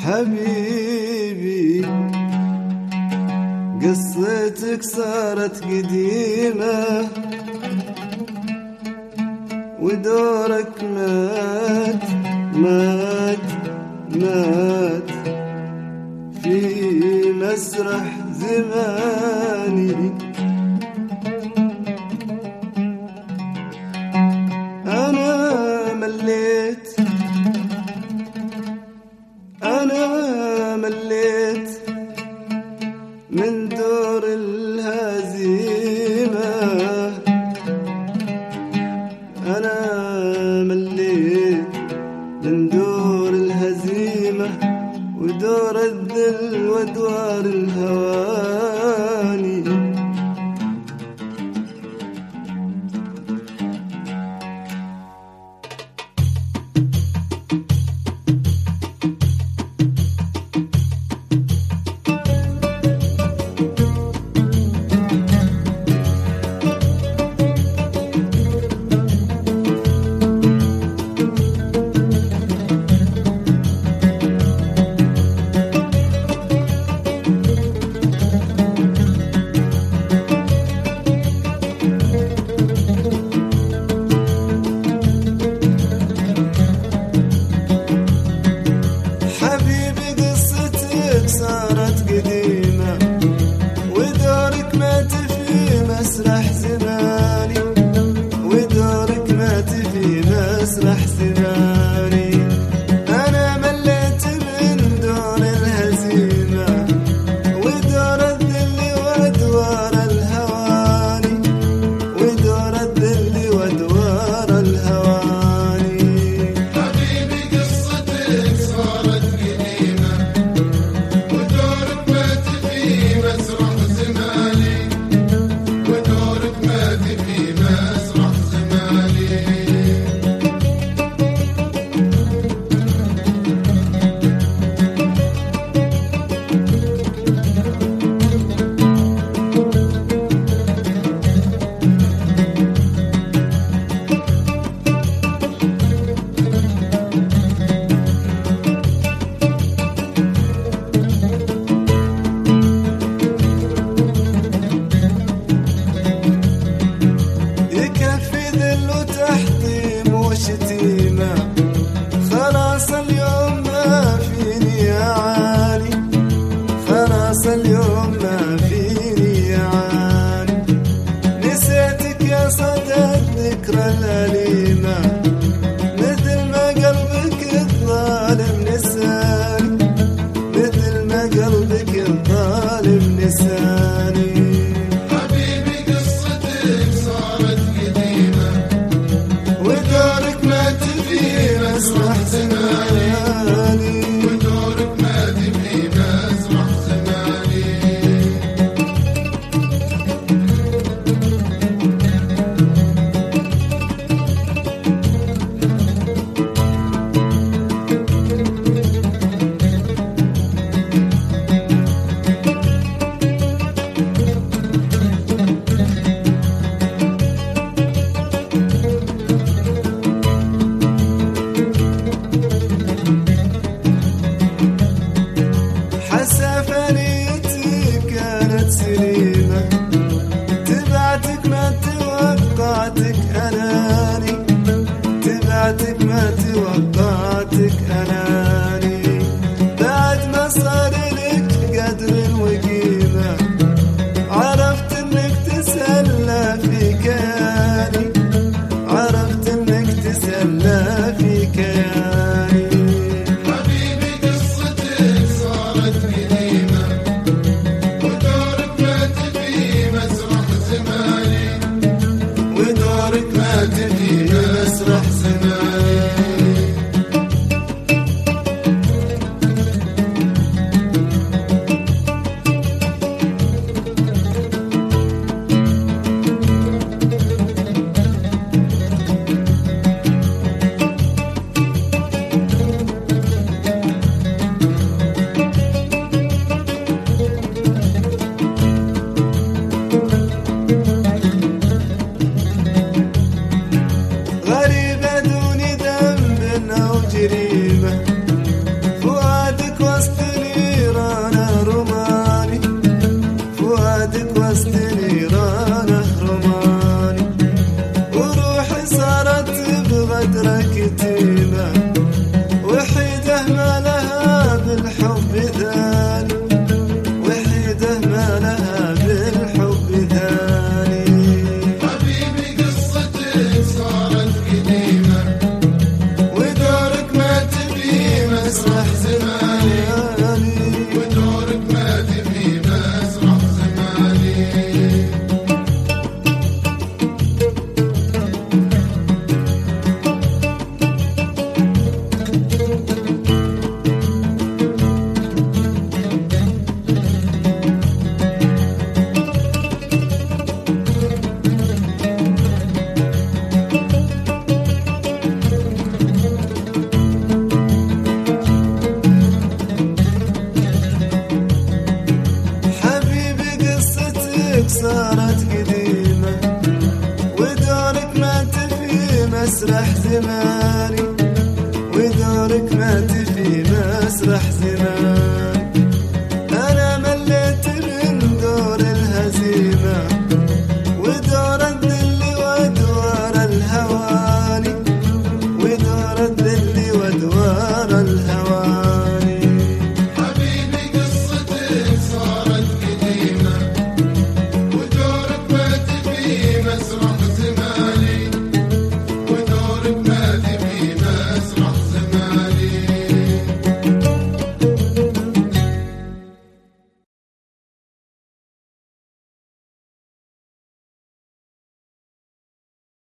حبيبي قصتك صارت قديمة ودورك مات في مسرح زماني. أنا مليت من دور الهزيمة. أنا مليت من دور الهزيمة ودور الذل ودوار الهواني. صارت قديمة ودورك مات في مسرح زماني، ودورك مات في مسرح زماني. أنا مليت من دور الهزيمة ودور الذل ودوار الهواني، ودور الذل ودوار الهواني. حبيبي قصتك صارت قديمة ودورك مات في مسرح زماني، ودورك مات في مسرح زماني. شتيمة خلاص اليوم ما فيني يا عالي، خلاص اليوم ما فيني يا عالي. نسيتك يا صدى الذكرى الأليمة مثل ما قلبك الظالم نساني، مثل ما قلبك الظالم نساني. حبيبي قصتك صارت قديمة ودورك مات في مسرح زماني، ودورك مات في مسرح زماني. صارت قديمة ودورك مات في مسرح زماني.